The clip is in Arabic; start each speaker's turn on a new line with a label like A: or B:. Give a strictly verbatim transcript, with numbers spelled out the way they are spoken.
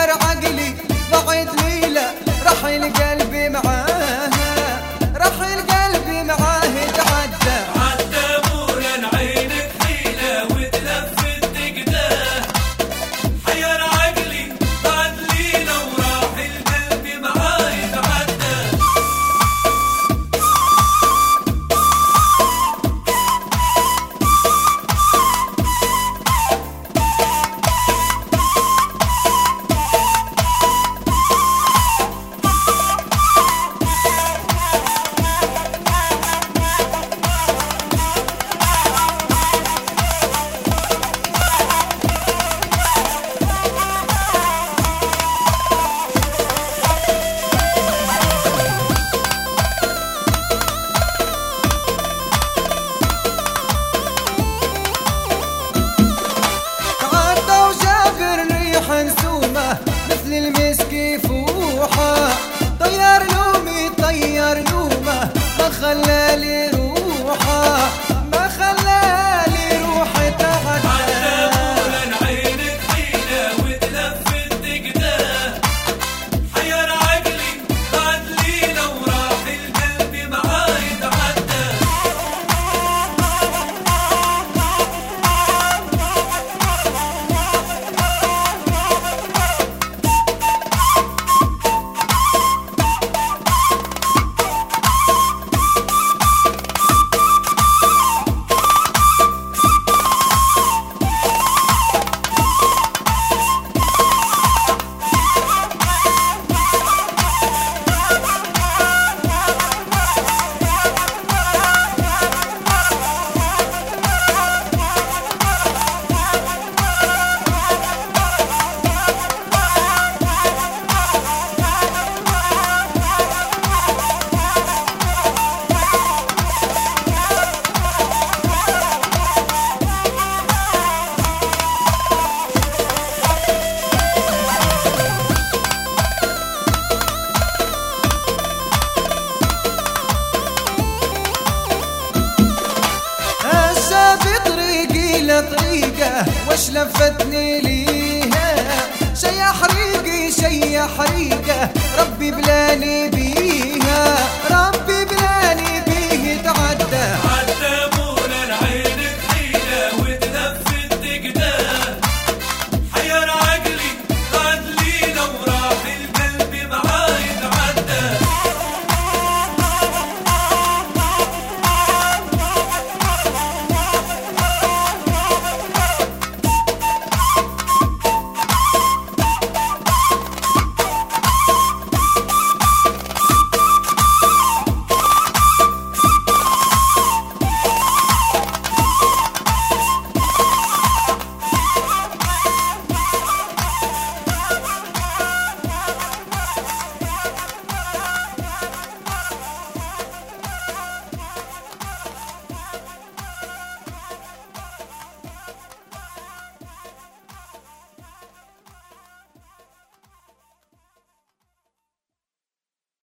A: حير عقلي بعد ليلة رحل قلبي معاها، رحل قلبي معاه تعدى
B: عدى مولا عينك حيلة وتلفت تقداه، حير عقلي بعد ليلة وراح القلب معاه يتعدى.
A: منسومة مثل المسك يفوحة، طير لومي طير لومه ما خلالي روحه، ما خلالي روحي تعدى.
B: عدى مولا عينك حيلة وتلفت تقداه، حير عقلي بعد ليلة وراح القلب معاه يتعدى.
A: طريقه وش لفتني ليها، شي حريقي شي حريقه ربي بلاني بيها.